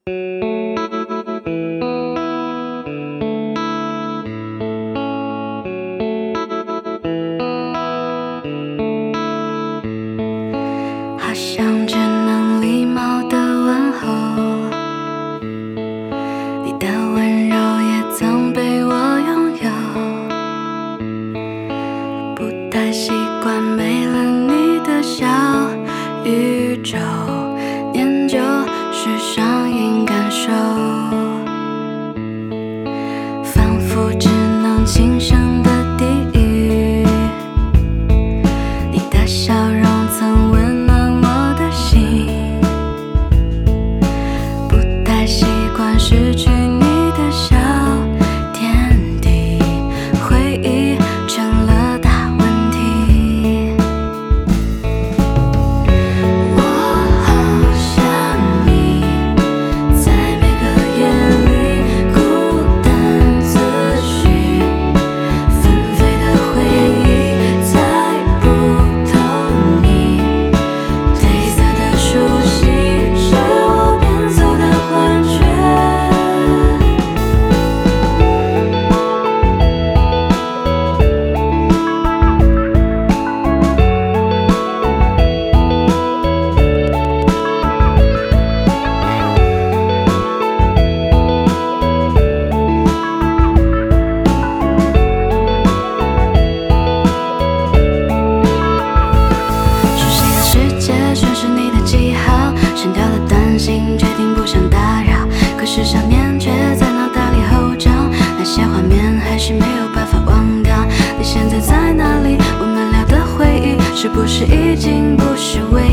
好像只能礼貌地问候，你的温柔也曾被我拥有，不太习惯没了你的小宇宙，念旧是上瘾感受，仿佛只能轻声的低语，你的笑容曾温暖我的心，不太习惯失去你的小天地，回忆成了大问题。我好想你，在每个夜里孤单自许，纷飞的回忆猜不透你褪色的熟悉，是我变走的幻觉。熟悉的世界全是你的记号，删掉了短信，决定不想打扰。可是想念却在脑袋里吼叫，那些画面还是没有办法忘掉。你现在在哪里？我们聊的回忆是不是已经不是唯